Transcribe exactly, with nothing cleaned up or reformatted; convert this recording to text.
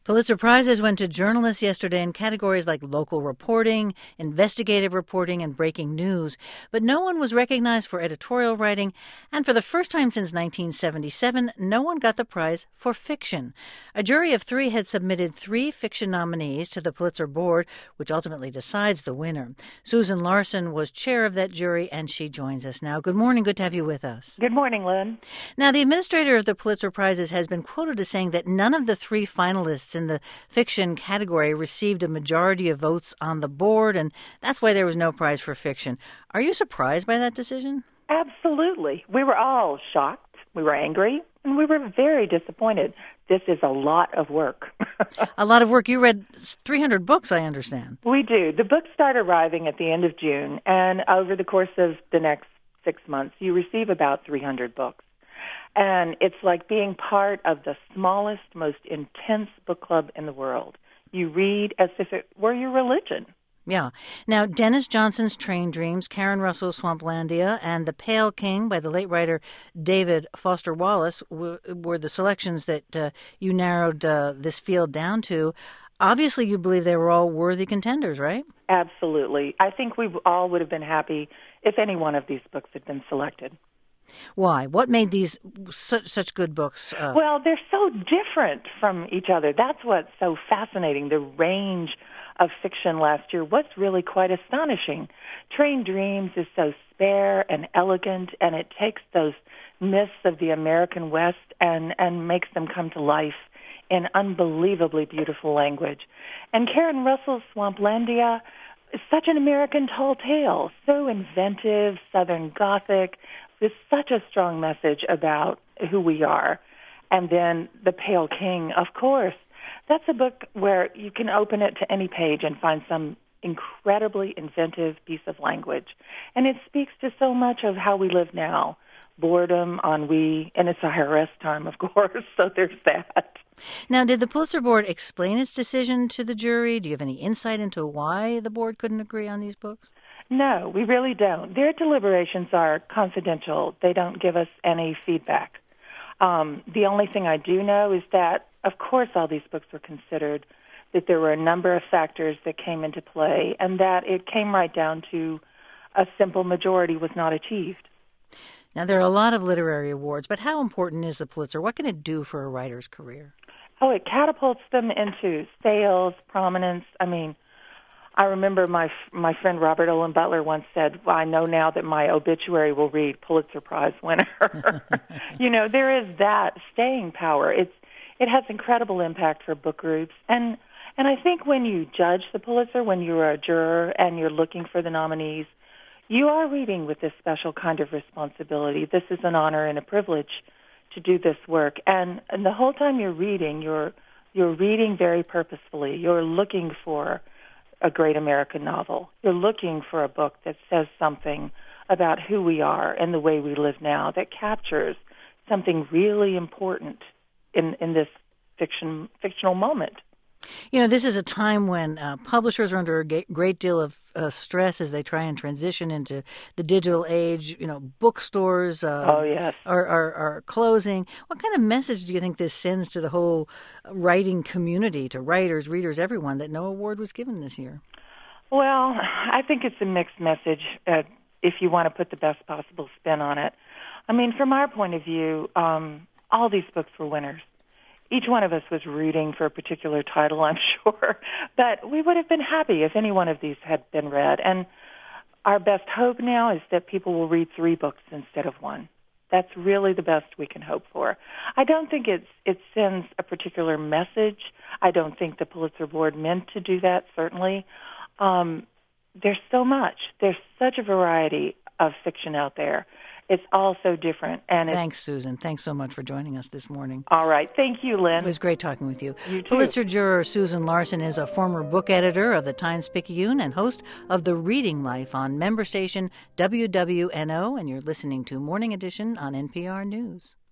Pulitzer Prizes went to journalists yesterday in categories like local reporting, investigative reporting, and breaking news. But no one was recognized for editorial writing, and for the first time since nineteen seventy-seven, no one got the prize for fiction. A jury of three had submitted three fiction nominees to the Pulitzer board, which ultimately decides the winner. Susan Larson was chair of that jury, and she joins us now. Good morning. Good to have you with us. Good morning, Lynn. Now, the administrator of the Pulitzer Prizes has been quoted as saying that none of the three finalists in the fiction category received a majority of votes on the board, and that's why there was no prize for fiction. Are you surprised by that decision? Absolutely. We were all shocked. We were angry, and we were very disappointed. This is a lot of work. A lot of work. You read three hundred books, I understand. We do. The books start arriving at the end of June, and over the course of the next six months, you receive about three hundred books. And it's like being part of the smallest, most intense book club in the world. You read as if it were your religion. Yeah. Now, Dennis Johnson's Train Dreams, Karen Russell's Swamplandia, and The Pale King by the late writer David Foster Wallace w- were the selections that uh, you narrowed uh, this field down to. Obviously, you believe they were all worthy contenders, right? Absolutely. I think we all would have been happy if any one of these books had been selected. Why? What made these such, such good books? Uh... Well, they're so different from each other. That's what's so fascinating. The range of fiction last year was really quite astonishing. Train Dreams is so spare and elegant, and it takes those myths of the American West and, and makes them come to life in unbelievably beautiful language. And Karen Russell's Swamplandia is such an American tall tale, so inventive, Southern Gothic, with such a strong message about who we are. And then The Pale King, of course. That's a book where you can open it to any page and find some incredibly inventive piece of language. And it speaks to so much of how we live now. Boredom, ennui, and it's a I R S time, of course, so there's that. Now, did the Pulitzer Board explain its decision to the jury? Do you have any insight into why the board couldn't agree on these books? No, we really don't. Their deliberations are confidential. They don't give us any feedback. Um, the only thing I do know is that, of course, all these books were considered, that there were a number of factors that came into play, and that it came right down to a simple majority was not achieved. Now, there are a lot of literary awards, but how important is the Pulitzer? What can it do for a writer's career? Oh, it catapults them into sales, prominence. I mean, I remember my my friend Robert Olin Butler once said, well, I know now that my obituary will read Pulitzer Prize winner. You know, there is that staying power. It's it has incredible impact for book groups. And and I think when you judge the Pulitzer, when you're a juror and you're looking for the nominees, you are reading with this special kind of responsibility. This is an honor and a privilege to do this work. And, and the whole time you're reading, you're you're reading very purposefully. You're looking for a great American novel. You're looking for a book that says something about who we are and the way we live now, that captures something really important in, in this fiction fictional moment. You know, this is a time when uh, publishers are under a ga- great deal of uh, stress as they try and transition into the digital age. You know, bookstores uh, oh, yes. are, are, are closing. What kind of message do you think this sends to the whole writing community, to writers, readers, everyone, that no award was given this year? Well, I think it's a mixed message uh, if you want to put the best possible spin on it. I mean, from our point of view, um, all these books were winners. Each one of us was rooting for a particular title, I'm sure, but we would have been happy if any one of these had been read. And our best hope now is that people will read three books instead of one. That's really the best we can hope for. I don't think it's, it sends a particular message. I don't think the Pulitzer Board meant to do that, certainly. Um, there's so much. There's such a variety of fiction out there. It's all so different. And Thanks, Susan. Thanks so much for joining us this morning. All right. Thank you, Lynn. It was great talking with you. You too. Pulitzer juror Susan Larson is a former book editor of the Times-Picayune and host of The Reading Life on member station W W N O, and you're listening to Morning Edition on N P R News.